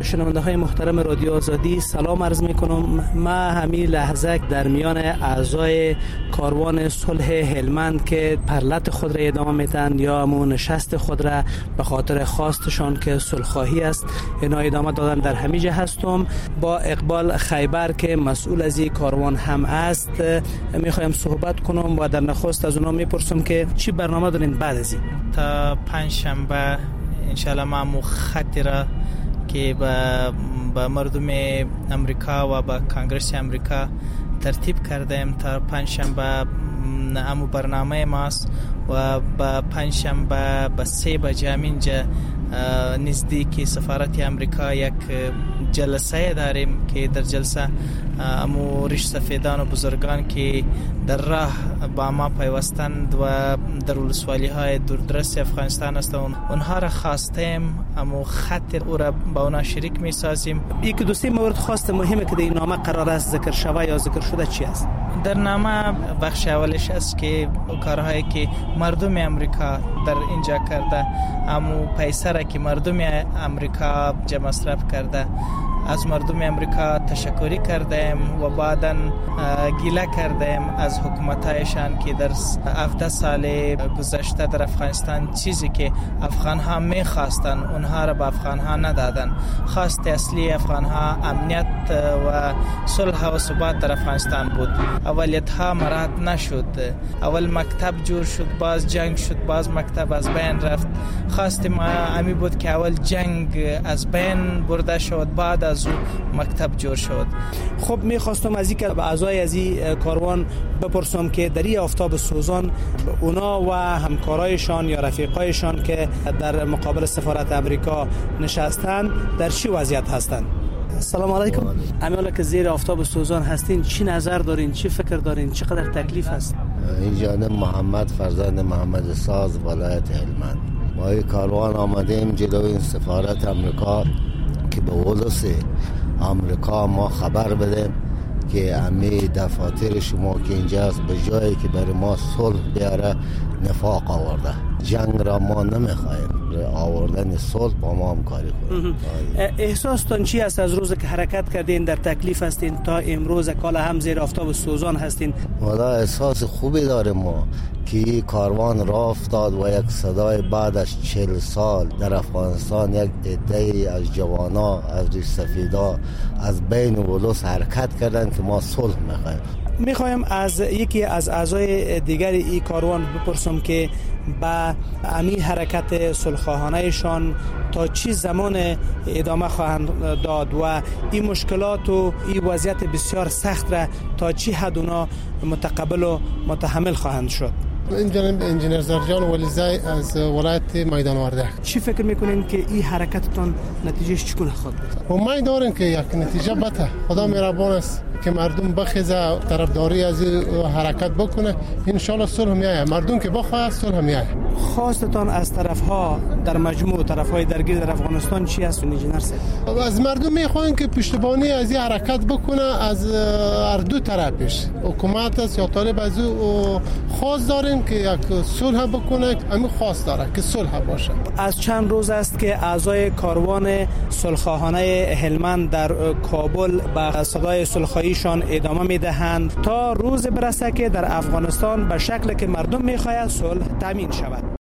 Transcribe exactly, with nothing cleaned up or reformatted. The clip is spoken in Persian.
شنونده های محترم رادیو آزادی سلام عرض می کنم. ما همین لحظه در میان اعضای کاروان صلح هلمند که پرلت خود را ادامه میتن یا همون نشست خود را به خاطر خواستشان که صلح‌خواهی است اینا ادامه دادن در همیجه هستم. با اقبال خیبر که مسئول از این کاروان هم است میخوایم صحبت کنم و در نخست از اونا میپرسم که چی برنامه دارین بعد از این؟ تا پنج شنبه انشالله ما مو خطی را که با, با مردم امریکا و با کانگرس امریکا ترتیب کردیم تا پنج شنبه امو برنامه ماست و با پنج شنبه با سه بجه اینجا نزدیک سفارت امریکا یک جلسه داریم که در جلسه امو ریش سفیدان و بزرگان که در راه با ما پیوستند و در ولسوالی های دوردرس افغانستان هستند اونها را خواستیم امو خط او را با اونا شریک می سازیم. یک دو سه مورد خواست مهمه که در این نامه قرار است ذکر شوه یا ذکر شده چی است؟ در نامه بخش اولش است که کارهایی که مردم امریکا در اینجا کرده امو پیسه را که مردم امریکا جمع مصرف کرده از مردم امریکا تشکری کردیم و بعداً گیله کردیم از حکومتایشان که در هفده سال گذشته در افغانستان چیزی که افغان ها می خواستن اونها را به افغان ها ندادن. خواست اصلی افغان ها امنیت و صلح و ثبات در افغانستان بود. اولیت ها مراعات نشد. اول مکتب جور شد، باز جنگ شد، باز مکتب از بین رفت. خواست ما امی بود که اول جنگ از بین برده شد، بعد از مکتب جور شد. خب میخواستم از این که اعضای از این کاروان بپرسم که در این آفتاب سوزان اونا و همکارایشان یا رفیقایشان که در مقابل سفارت امریکا نشستن در چی وضعیت هستند؟ سلام علیکم. امیالا که زیر آفتاب سوزان هستین چی نظر دارین، چی فکر دارین، چقدر تکلیف هست؟ این جانب محمد فرزند محمد ساز ولایت هلمند. ما این کاروان آمدیم جلوی این سفارت امریکا که به ولس امریکا ما خبر بدیم که امی دفاتر شما که اینجاست به جایی که برای ما صلح بیاره نفاق آورده. جنگ را ما نمیخوایم، آوردن صلح با ما هم کاری کنیم. احساستان چی است از روز که حرکت کردین در تکلیف هستین تا امروز کالا هم زیر آفتاب سوزان هستین؟ والا احساس خوبی داریم ما که کاروان راه افتاد و یک صدای بعد از چهل سال در افغانستان یک عده از جوانا از ریش سفیدا از بین ولس حرکت کردن که ما صلح میخوایم. میخوایم از یکی از اعضای دیگر این کاروان بپرسم که با امی حرکت صلح‌خواهانه‌شان تا چی زمان ادامه خواهند داد و این مشکلات و این وضعیت بسیار سخت را تا چی حد اونا متقبل و متحمل خواهند شد؟ این جناب انجینر زرجان ولیزای از ولایت میدان وردک. چی فکر میکنین که این حرکتتون نتیجهش چگونه خواهد بود؟ و ما داریم که یک نتیجه بده. خدا مهربان است که مردم بخیزه طرفداری از حرکت بکنه، ان شاء الله صلح میاد. مردم که بخواد صلح میاد. خواستتان از طرفها در مجموع طرفهای درگیر در افغانستان چی است انجینر صاحب؟ از مردم میخواین که پشتیبانی از این حرکت بکنه از هر دو طرفش، حکومت است یا طالب. از او خواست داریم که یک صلح بکنه، همین خواست داره که صلح باشه. از چند روز است که اعضای کاروان صلح‌خواهانه هلمند در کابل به صدای صلح‌خواهیشان ادامه میدهند تا روز برسه که در افغانستان به شکلی که مردم میخواهند صلح تامین شود.